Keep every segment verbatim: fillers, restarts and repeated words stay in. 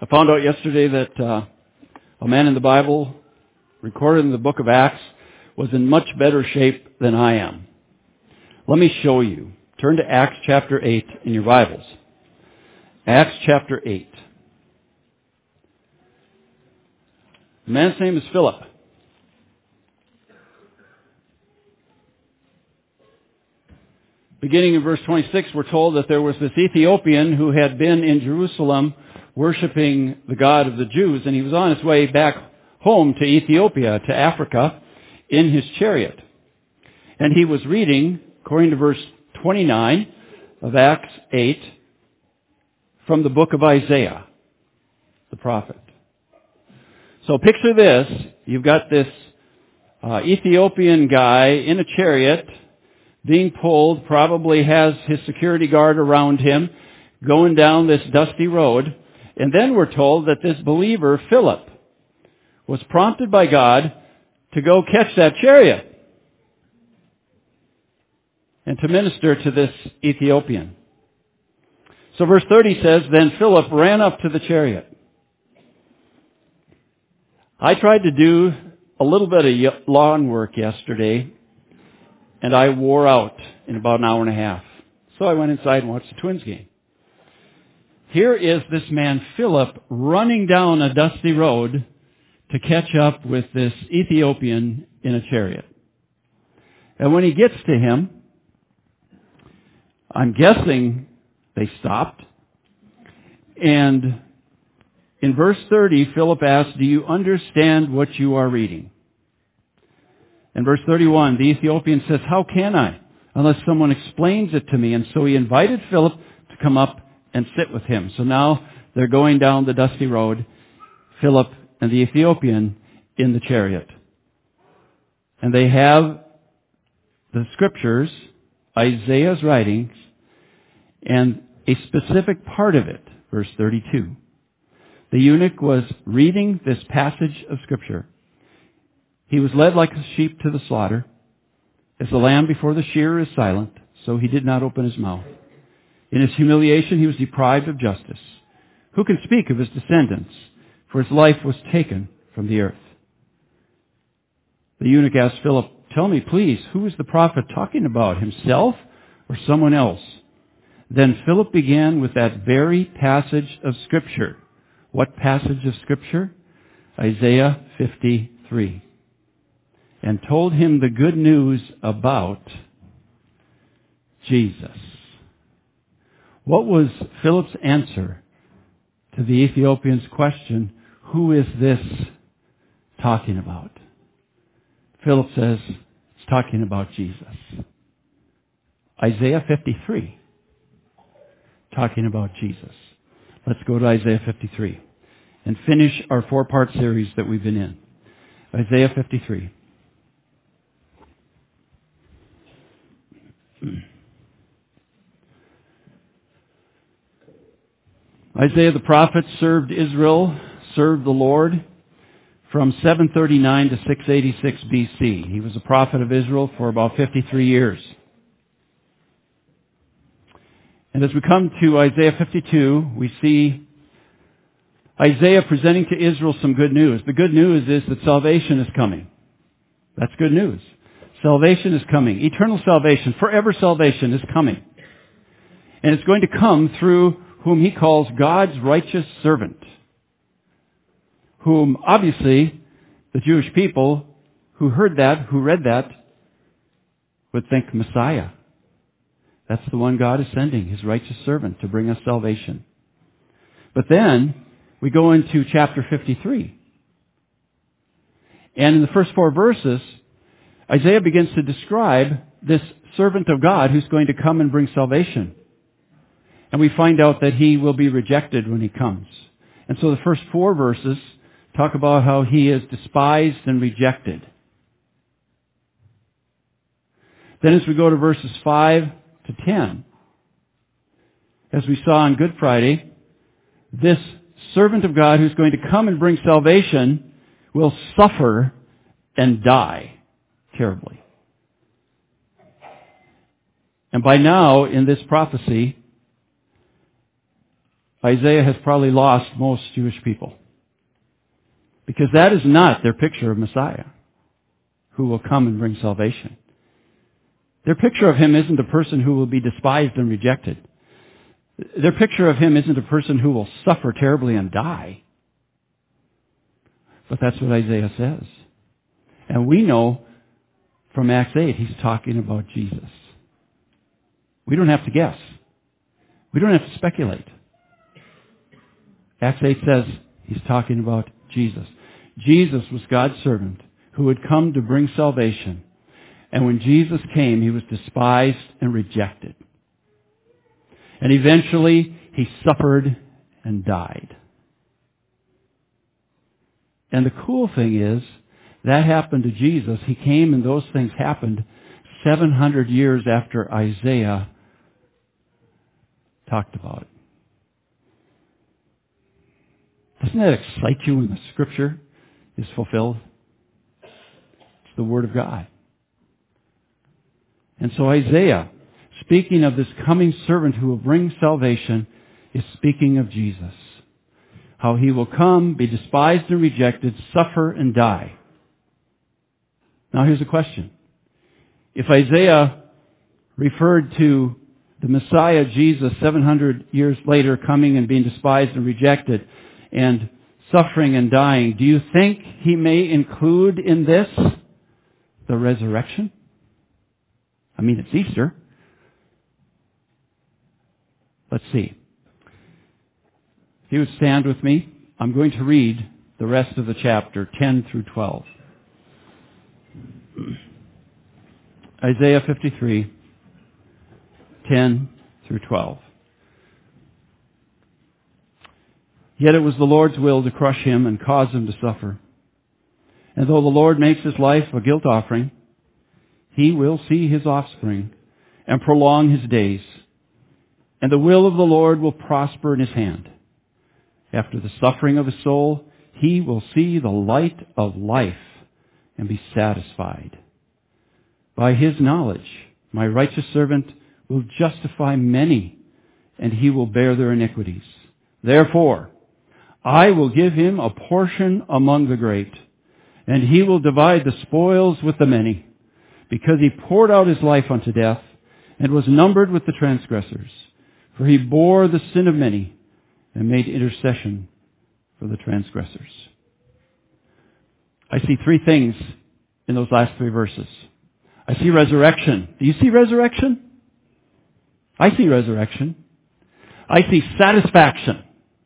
I found out yesterday that uh, a man in the Bible, recorded in the book of Acts, was in much better shape than I am. Let me show you. Turn to Acts chapter eight in your Bibles. Acts chapter eight. The man's name is Philip. Beginning in verse twenty-six, we're told that there was this Ethiopian who had been in Jerusalem worshiping the God of the Jews, and he was on his way back home to Ethiopia, to Africa, in his chariot. And he was reading, according to verse twenty-nine of Acts eight, from the book of Isaiah, the prophet. So picture this. You've got this uh, Ethiopian guy in a chariot being pulled, probably has his security guard around him, going down this dusty road. And then we're told that this believer, Philip, was prompted by God to go catch that chariot and to minister to this Ethiopian. So verse thirty says, then Philip ran up to the chariot. I tried to do a little bit of lawn work yesterday, and I wore out in about an hour and a half. So I went inside and watched the Twins game. Here is this man, Philip, running down a dusty road to catch up with this Ethiopian in a chariot. And when he gets to him, I'm guessing they stopped. And in verse thirty, Philip asked, do you understand what you are reading? In verse thirty-one, the Ethiopian says, how can I, unless someone explains it to me? And so he invited Philip to come up and sit with him. So now they're going down the dusty road, Philip and the Ethiopian in the chariot. And they have the scriptures, Isaiah's writings, and a specific part of it, verse thirty-two. The eunuch was reading this passage of scripture. He was led like a sheep to the slaughter. As the lamb before the shearer is silent, so he did not open his mouth. In his humiliation he was deprived of justice. Who can speak of his descendants? For his life was taken from the earth. The eunuch asked Philip, tell me please, who is the prophet talking about, himself or someone else? Then Philip began with that very passage of scripture. What passage of scripture? Isaiah fifty-three. And told him the good news about Jesus. What was Philip's answer to the Ethiopian's question, who is this talking about? Philip says, it's talking about Jesus. Isaiah fifty-three, talking about Jesus. Let's go to Isaiah fifty-three and finish our four-part series that we've been in. Isaiah fifty-three. Isaiah the prophet served Israel, served the Lord from seven thirty-nine to six eighty-six B C. He was a prophet of Israel for about fifty-three years. And as we come to Isaiah fifty-two, we see Isaiah presenting to Israel some good news. The good news is that salvation is coming. That's good news. Salvation is coming. Eternal salvation, forever salvation is coming. And it's going to come through whom he calls God's righteous servant, whom obviously the Jewish people who heard that, who read that, would think Messiah. That's the one God is sending, his righteous servant, to bring us salvation. But then we go into chapter fifty-three. And in the first four verses, Isaiah begins to describe this servant of God who's going to come and bring salvation. And we find out that he will be rejected when he comes. And so the first four verses talk about how he is despised and rejected. Then as we go to verses five to ten, as we saw on Good Friday, this servant of God who's going to come and bring salvation will suffer and die terribly. And by now, in this prophecy, Isaiah has probably lost most Jewish people. Because that is not their picture of Messiah, who will come and bring salvation. Their picture of him isn't a person who will be despised and rejected. Their picture of him isn't a person who will suffer terribly and die. But that's what Isaiah says. And we know from Acts eight, he's talking about Jesus. We don't have to guess. We don't have to speculate. Acts eight says he's talking about Jesus. Jesus was God's servant who had come to bring salvation. And when Jesus came, he was despised and rejected. And eventually, he suffered and died. And the cool thing is, that happened to Jesus. He came and those things happened seven hundred years after Isaiah talked about it. Doesn't that excite you when the Scripture is fulfilled? It's the Word of God. And so Isaiah, speaking of this coming servant who will bring salvation, is speaking of Jesus. How he will come, be despised and rejected, suffer and die. Now here's a question. If Isaiah referred to the Messiah, Jesus, seven hundred years later coming and being despised and rejected and suffering and dying, do you think he may include in this the resurrection? I mean, it's Easter. Let's see. If you would stand with me, I'm going to read the rest of the chapter, ten through twelve. Isaiah fifty-three, ten through twelve. Yet it was the Lord's will to crush him and cause him to suffer. And though the Lord makes his life a guilt offering, he will see his offspring and prolong his days. And the will of the Lord will prosper in his hand. After the suffering of his soul, he will see the light of life and be satisfied. By his knowledge, my righteous servant will justify many, and he will bear their iniquities. Therefore, I will give him a portion among the great, and he will divide the spoils with the many, because he poured out his life unto death, and was numbered with the transgressors. For he bore the sin of many, and made intercession for the transgressors. I see three things in those last three verses. I see resurrection. Do you see resurrection? I see resurrection. I see satisfaction.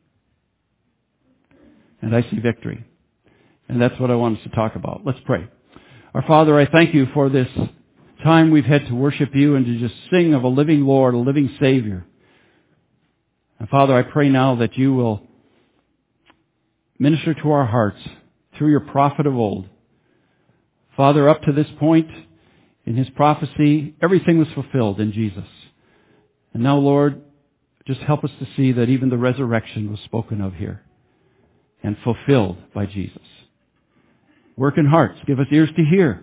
And I see victory. And that's what I want us to talk about. Let's pray. Our Father, I thank you for this time we've had to worship you and to just sing of a living Lord, a living Savior. And Father, I pray now that you will minister to our hearts through your prophet of old. Father, up to this point in his prophecy, everything was fulfilled in Jesus. And now, Lord, just help us to see that even the resurrection was spoken of here and fulfilled by Jesus. Work in hearts. Give us ears to hear.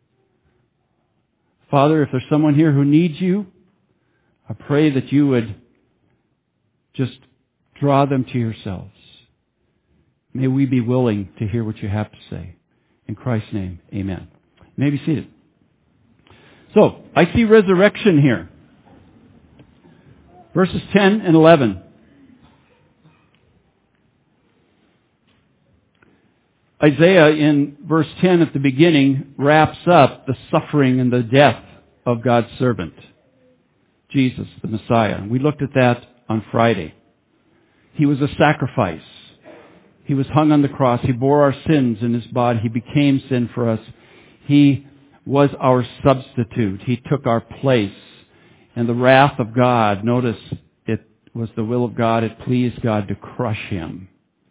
Father, if there's someone here who needs you, I pray that you would just draw them to yourselves. May we be willing to hear what you have to say. In Christ's name, amen. You may be seated. So, I see resurrection here. Verses ten and eleven. Isaiah in verse ten at the beginning wraps up the suffering and the death of God's servant, Jesus, the Messiah. We looked at that on Friday. He was a sacrifice. He was hung on the cross. He bore our sins in his body. He became sin for us. He was our substitute. He took our place. And the wrath of God, notice it was the will of God. It pleased God to crush him.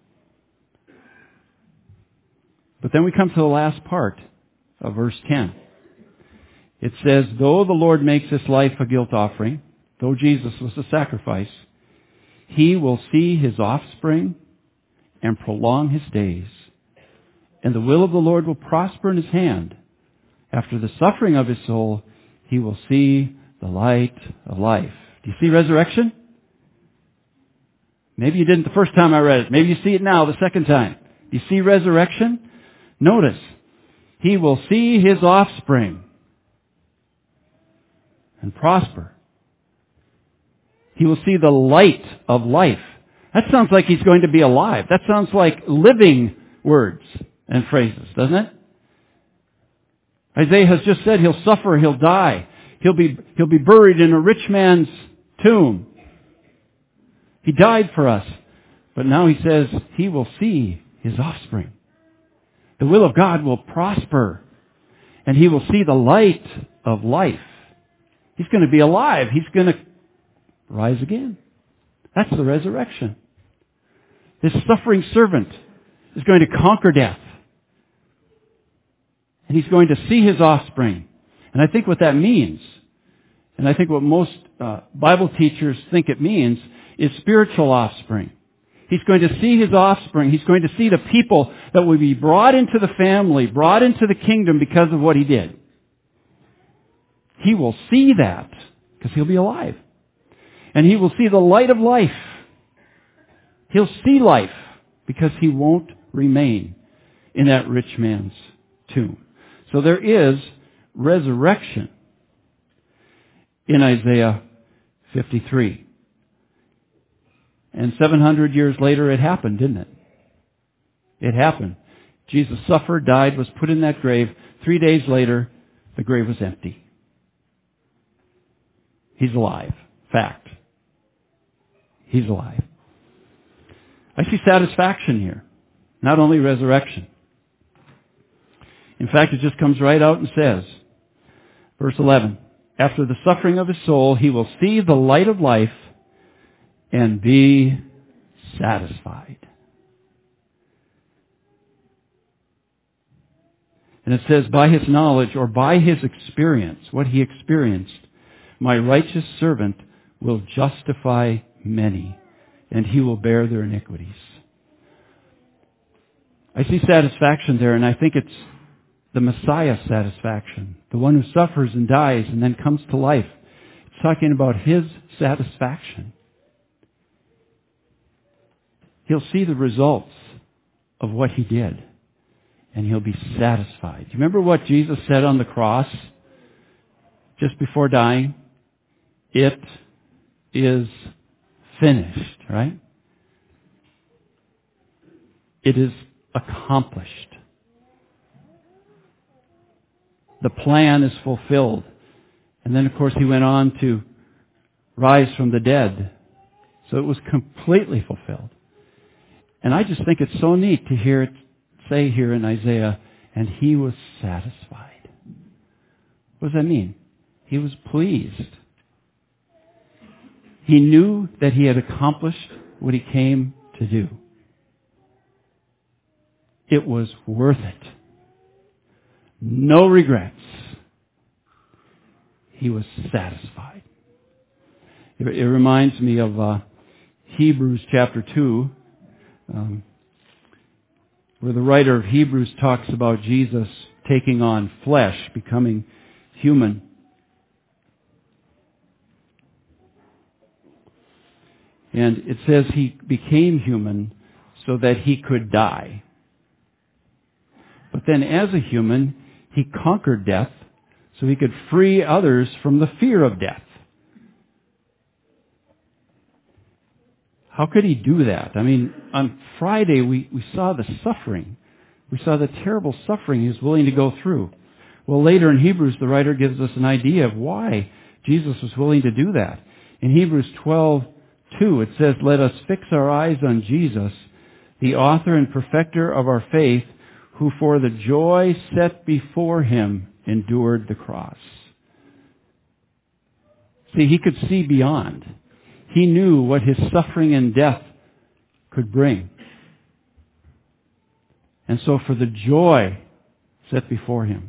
But then we come to the last part of verse ten. It says, though the Lord makes his life a guilt offering, though Jesus was a sacrifice, he will see his offspring and prolong his days. And the will of the Lord will prosper in his hand. After the suffering of his soul, he will see the light of life. Do you see resurrection? Maybe you didn't the first time I read it. Maybe you see it now the second time. Do you see resurrection? Notice, he will see his offspring and prosper. He will see the light of life. That sounds like he's going to be alive. That sounds like living words and phrases, doesn't it? Isaiah has just said he'll suffer, he'll die. He'll be, he'll be buried in a rich man's tomb. He died for us. But now he says he will see his offspring. The will of God will prosper. And he will see the light of life. He's going to be alive. He's going to rise again. That's the resurrection. This suffering servant is going to conquer death. And he's going to see his offspring. And I think what that means, and I think what most uh, Bible teachers think it means, is spiritual offspring. He's going to see his offspring. He's going to see the people that will be brought into the family, brought into the kingdom because of what he did. He will see that because he'll be alive. And he will see the light of life. He'll see life because he won't remain in that rich man's tomb. So there is resurrection in Isaiah fifty-three. And seven hundred years later it happened, didn't it? It happened. Jesus suffered, died, was put in that grave. Three days later, the grave was empty. He's alive. Fact. He's alive. I see satisfaction here. Not only resurrection. In fact, it just comes right out and says, verse eleven, after the suffering of his soul, he will see the light of life and be satisfied. And it says, by his knowledge or by his experience, what he experienced, my righteous servant will justify many, and he will bear their iniquities. I see satisfaction there, and I think it's the Messiah satisfaction, the one who suffers and dies and then comes to life. It's talking about his satisfaction. He'll see the results of what he did, and he'll be satisfied. Do you remember what Jesus said on the cross just before dying? It is finished, right? It is accomplished. The plan is fulfilled. And then, of course, he went on to rise from the dead. So it was completely fulfilled. And I just think it's so neat to hear it say here in Isaiah, and he was satisfied. What does that mean? He was pleased. He knew that he had accomplished what he came to do. It was worth it. No regrets. He was satisfied. It, it reminds me of uh, Hebrews chapter two, um, where the writer of Hebrews talks about Jesus taking on flesh, becoming human. And it says he became human so that he could die. But then as a human, he conquered death so he could free others from the fear of death. How could he do that? I mean, on Friday we, we saw the suffering. We saw the terrible suffering he was willing to go through. Well, later in Hebrews, the writer gives us an idea of why Jesus was willing to do that. In Hebrews twelve two, it says, let us fix our eyes on Jesus, the author and perfecter of our faith, who for the joy set before him endured the cross. See, he could see beyond. He knew what his suffering and death could bring. And so for the joy set before him,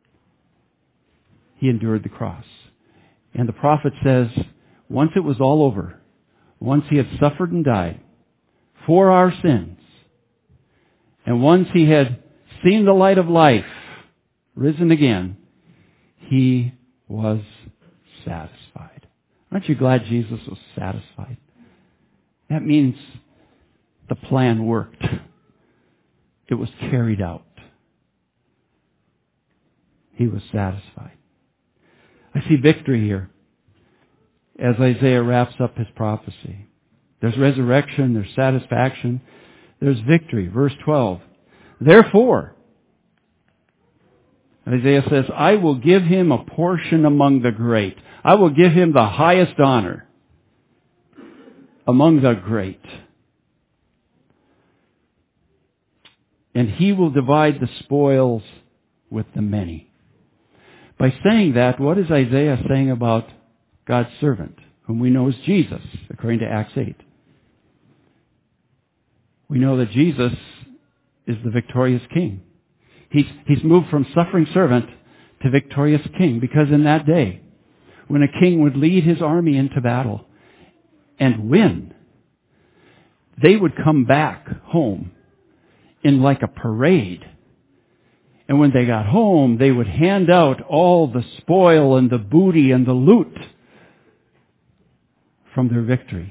he endured the cross. And the prophet says, once it was all over, once he had suffered and died for our sins, and once he had seen the light of life, risen again, he was satisfied. Aren't you glad Jesus was satisfied? That means the plan worked. It was carried out. He was satisfied. I see victory here as Isaiah wraps up his prophecy. There's resurrection, there's satisfaction, there's victory. Verse twelve. Therefore, Isaiah says, I will give him a portion among the great. I will give him the highest honor among the great. And he will divide the spoils with the many. By saying that, what is Isaiah saying about God's servant, whom we know as Jesus, according to Acts eight? We know that Jesus is the victorious king. He's, he's moved from suffering servant to victorious king, because in that day, when a king would lead his army into battle and win, they would come back home in like a parade. And when they got home, they would hand out all the spoil and the booty and the loot from their victory.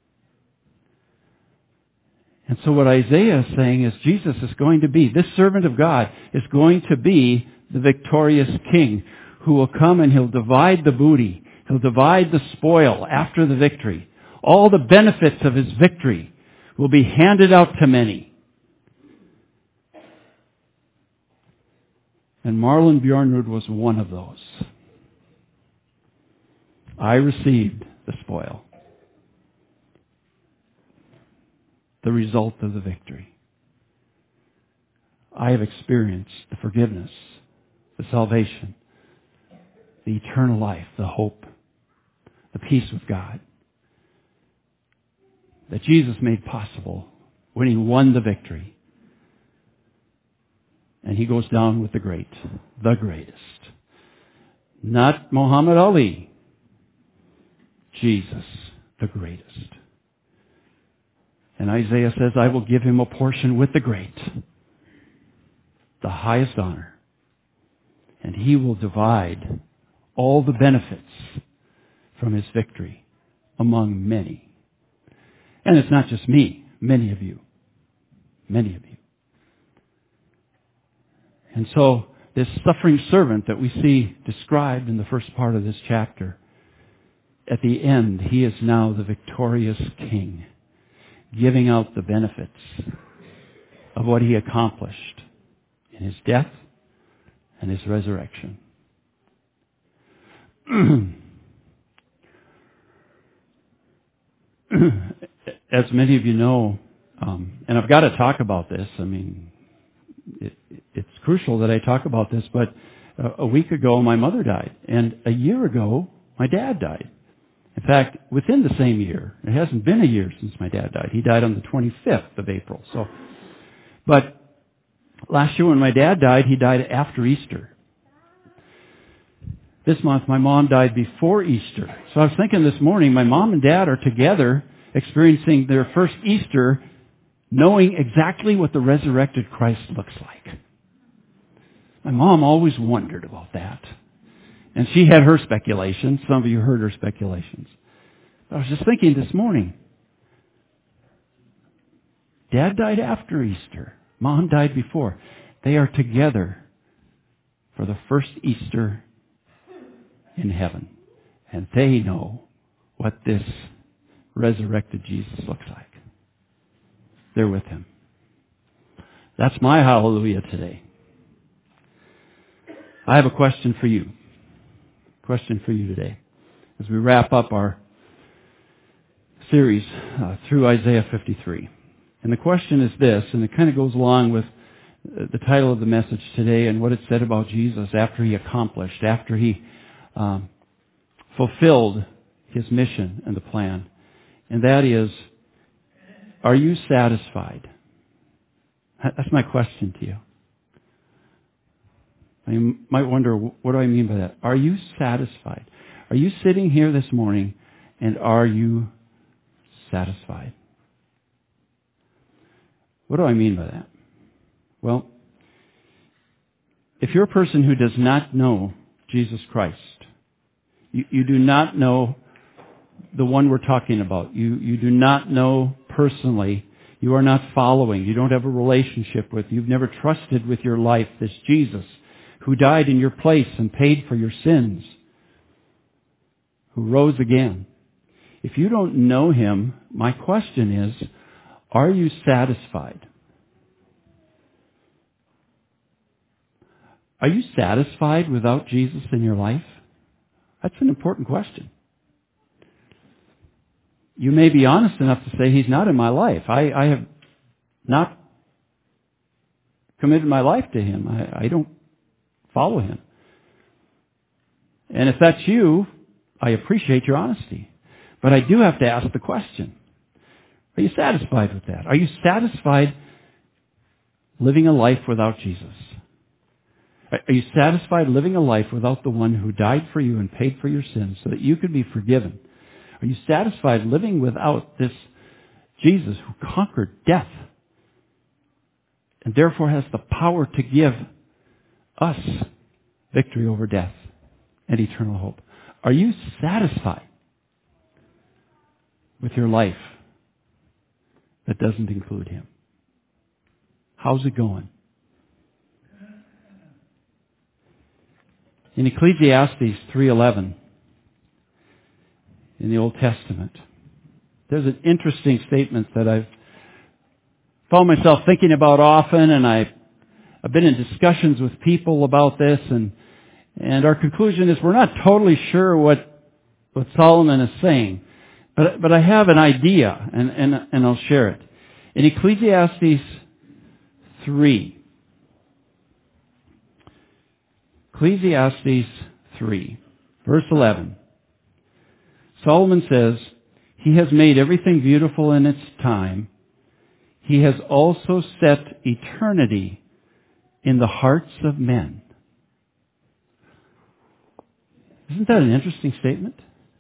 And so what Isaiah is saying is Jesus is going to be, this servant of God is going to be the victorious king who will come and he'll divide the booty. He'll divide the spoil after the victory. All the benefits of his victory will be handed out to many. And Marlon Bjornrud was one of those. I received the spoil. The result of the victory. I have experienced the forgiveness, the salvation, the eternal life, the hope, the peace with God that Jesus made possible when he won the victory. And he goes down with the great, the greatest. Not Muhammad Ali. Jesus, the greatest. And Isaiah says, I will give him a portion with the great, the highest honor. And he will divide all the benefits from his victory among many. And it's not just me, many of you. Many of you. And so, this suffering servant that we see described in the first part of this chapter, at the end, he is now the victorious king, giving out the benefits of what he accomplished in his death and his resurrection. As many of you know, um, and I've got to talk about this, I mean, it, it's crucial that I talk about this, but a, a week ago my mother died, and a year ago my dad died. In fact, within the same year, it hasn't been a year since my dad died. He died on the twenty-fifth of April. So, but last year when my dad died, he died after Easter. This month, my mom died before Easter. So I was thinking this morning, my mom and dad are together experiencing their first Easter, knowing exactly what the resurrected Christ looks like. My mom always wondered about that. And she had her speculations. Some of you heard her speculations. I was just thinking this morning, Dad died after Easter. Mom died before. They are together for the first Easter in heaven. And they know what this resurrected Jesus looks like. They're with him. That's my hallelujah today. I have a question for you. Question for you today. As we wrap up our series uh, through Isaiah fifty-three. And the question is this, and it kind of goes along with the title of the message today and what it said about Jesus after he accomplished, after he um, fulfilled his mission and the plan. And that is, are you satisfied? That's my question to you. You might wonder, what do I mean by that? Are you satisfied? Are you sitting here this morning and are you satisfied? What do I mean by that? Well, if you're a person who does not know Jesus Christ, you, you do not know the one we're talking about. You, you do not know personally. You are not following. You don't have a relationship with. You've never trusted with your life this Jesus who died in your place and paid for your sins, who rose again. If you don't know him, my question is, are you satisfied? Are you satisfied without Jesus in your life? That's an important question. You may be honest enough to say, he's not in my life. I, I have not committed my life to him. I, I don't follow him. And if that's you, I appreciate your honesty. But I do have to ask the question, are you satisfied with that? Are you satisfied living a life without Jesus? Are you satisfied living a life without the one who died for you and paid for your sins so that you could be forgiven? Are you satisfied living without this Jesus who conquered death and therefore has the power to give us victory over death and eternal hope? Are you satisfied with your life that doesn't include him? How's it going? In Ecclesiastes three eleven, in the Old Testament, there's an interesting statement that I've found myself thinking about often, and I've, I've been in discussions with people about this, and and our conclusion is we're not totally sure what what Solomon is saying, but but I have an idea, and and, and I'll share it. In Ecclesiastes three, Ecclesiastes three, verse eleven, Solomon says, he has made everything beautiful in its time. He has also set eternity in the hearts of men. Isn't that an interesting statement?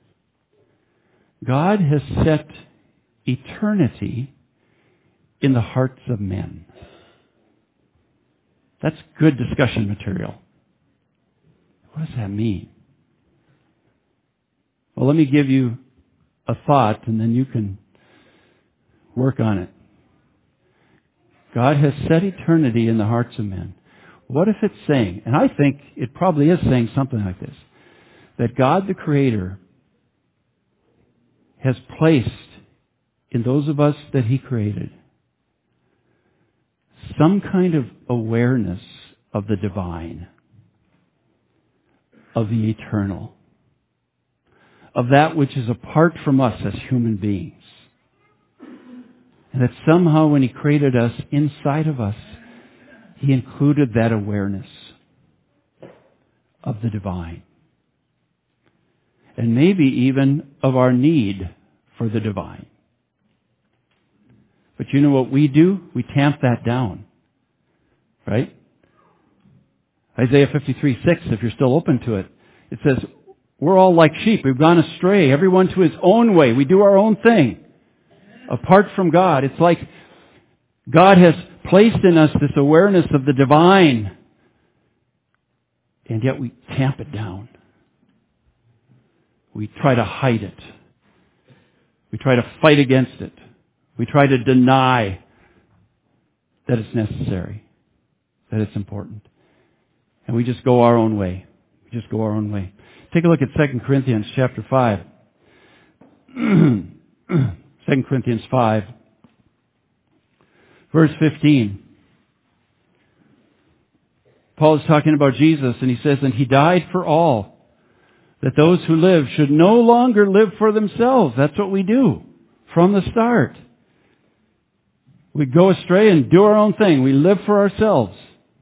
God has set eternity in the hearts of men. That's good discussion material. What does that mean? Well, let me give you a thought, and then you can work on it. God has set eternity in the hearts of men. What if it's saying, and I think it probably is saying something like this, that God the Creator has placed in those of us that he created some kind of awareness of the divine, of the eternal, of that which is apart from us as human beings. And that somehow when he created us, inside of us, he included that awareness of the divine. And maybe even of our need for the divine. But you know what we do? We tamp that down. Right? Isaiah fifty-three six, if you're still open to it, it says, we're all like sheep. We've gone astray. Everyone to his own way. We do our own thing. Apart from God. It's like God has placed in us this awareness of the divine, and yet we tamp it down. We try to hide it. We try to fight against it. We try to deny that it's necessary, that it's important. And we just go our own way. We just go our own way. Take a look at Second Corinthians chapter five. Second Corinthians five, verse fifteen. Paul is talking about Jesus, and he says, and he died for all, that those who live should no longer live for themselves. That's what we do from the start. We go astray and do our own thing. We live for ourselves.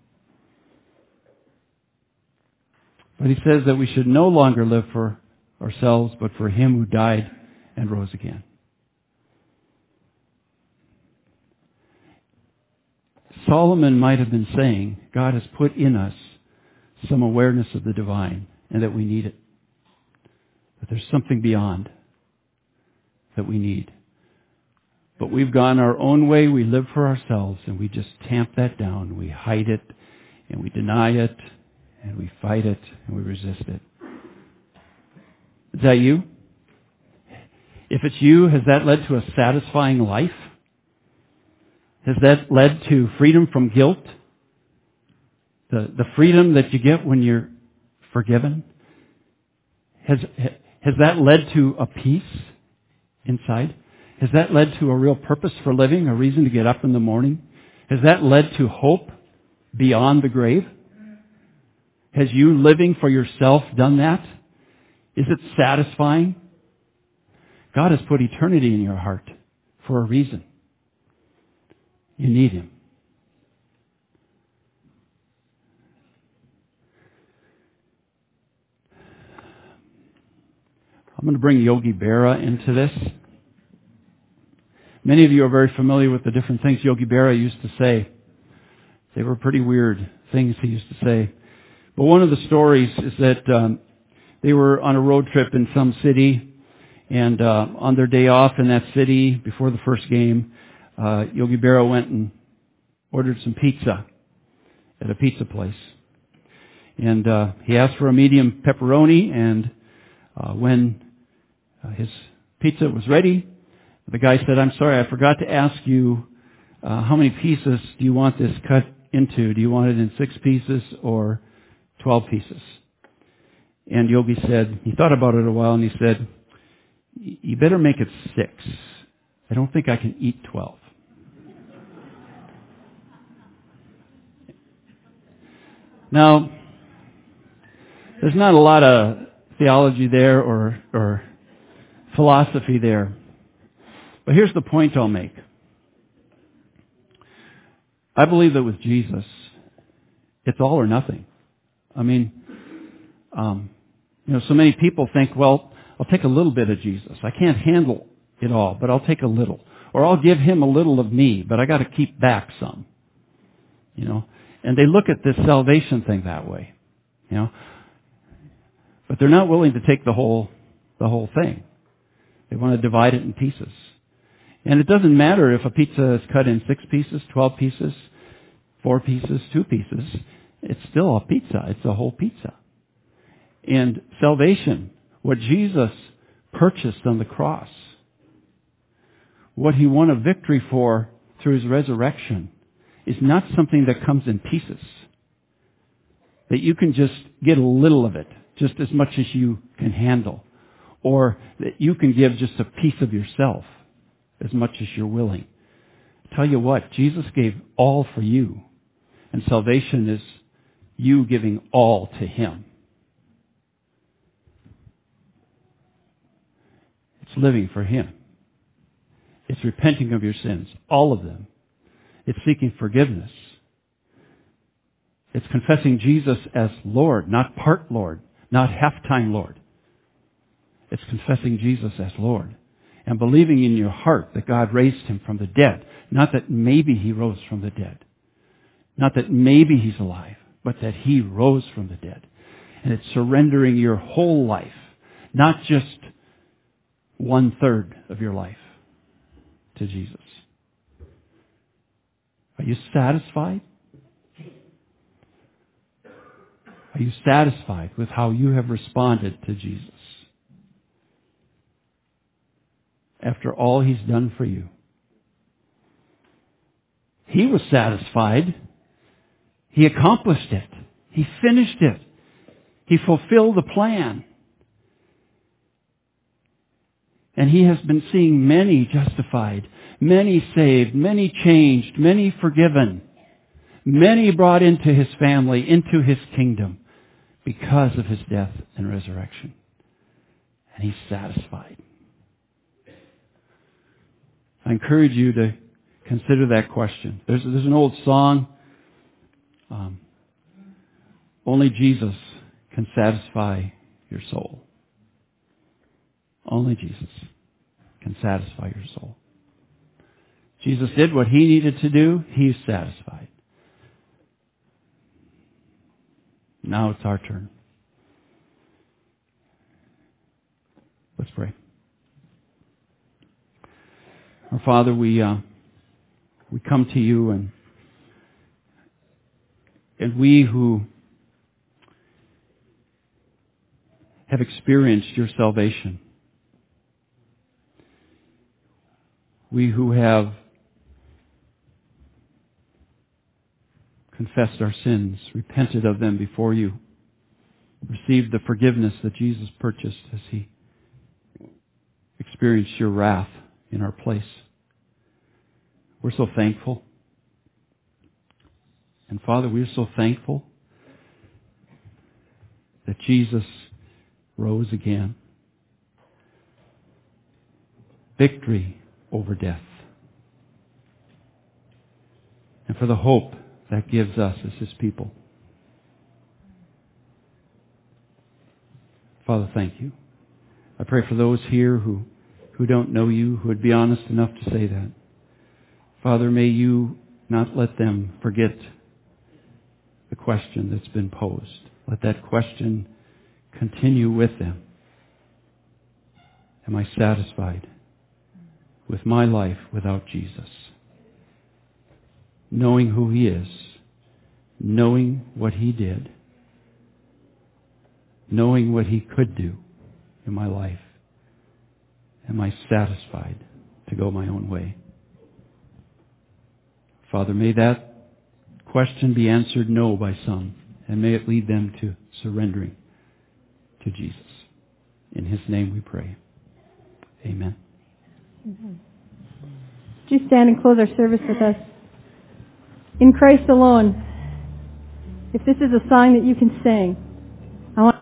But he says that we should no longer live for ourselves, but for him who died and rose again. Solomon might have been saying, God has put in us some awareness of the divine and that we need it. That there's something beyond that we need. But we've gone our own way, we live for ourselves, and we just tamp that down. We hide it, and we deny it, and we fight it, and we resist it. Is that you? If it's you, has that led to a satisfying life? Has that led to freedom from guilt? The, the freedom that you get when you're forgiven? Has, has that led to a peace inside? Has that led to a real purpose for living, a reason to get up in the morning? Has that led to hope beyond the grave? Has you living for yourself done that? Is it satisfying? God has put eternity in your heart for a reason. You need Him. I'm going to bring Yogi Berra into this. Many of you are very familiar with the different things Yogi Berra used to say. They were pretty weird things he used to say. But one of the stories is that um, they were on a road trip in some city, and uh, on their day off in that city, before the first game, uh, Yogi Berra went and ordered some pizza at a pizza place. And uh, he asked for a medium pepperoni, and uh, when uh, his pizza was ready, the guy said, "I'm sorry, I forgot to ask you, uh, how many pieces do you want this cut into? Do you want it in six pieces or twelve pieces?" And Yogi said, he thought about it a while, and he said, "You better make it six. I don't think I can eat twelve." Now, there's not a lot of theology there or, or philosophy there. But here's the point I'll make. I believe that with Jesus, it's all or nothing. I mean, um, you know, so many people think, well, I'll take a little bit of Jesus. I can't handle it all, but I'll take a little. Or I'll give Him a little of me, but I got to keep back some. You know, and they look at this salvation thing that way. You know, but they're not willing to take the whole, the whole thing. They want to divide it in pieces. And it doesn't matter if a pizza is cut in six pieces, twelve pieces, four pieces, two pieces. It's still a pizza. It's a whole pizza. And salvation, what Jesus purchased on the cross, what He won a victory for through His resurrection, is not something that comes in pieces. That you can just get a little of it, just as much as you can handle. Or that you can give just a piece of yourself, as much as you're willing. Tell you what, Jesus gave all for you. And salvation is you giving all to Him. It's living for Him. It's repenting of your sins, all of them. It's seeking forgiveness. It's confessing Jesus as Lord, not part Lord, not half-time Lord. It's confessing Jesus as Lord and believing in your heart that God raised Him from the dead. Not that maybe He rose from the dead. Not that maybe He's alive, but that He rose from the dead. And it's surrendering your whole life, not just one third of your life to Jesus. Are you satisfied? Are you satisfied with how you have responded to Jesus? After all He's done for you. He was satisfied. He accomplished it. He finished it. He fulfilled the plan. And He has been seeing many justified, many saved, many changed, many forgiven, many brought into His family, into His kingdom because of His death and resurrection. And He's satisfied. I encourage you to consider that question. There's, there's an old song, um, only Jesus can satisfy your soul. Only Jesus can satisfy your soul. Jesus did what He needed to do. He's satisfied. Now it's our turn. Let's pray. Our Father, we uh, we come to You, and and we who have experienced Your salvation, We who have confessed our sins, repented of them before you, received the forgiveness that Jesus purchased as he experienced your wrath in our place. We're so thankful. And Father, we're so thankful that Jesus rose again. Victory over death. And for the hope that gives us as His people. Father, thank you. I pray for those here who, who don't know you, who would be honest enough to say that. Father, may you not let them forget the question that's been posed. Let that question continue with them. Am I satisfied with my life without Jesus? Knowing who He is, knowing what He did, knowing what He could do in my life, am I satisfied to go my own way? Father, may that question be answered no by some, and may it lead them to surrendering to Jesus. In His name we pray. Amen. Would you stand and close our service with us? In Christ alone. If this is a song that you can sing, I want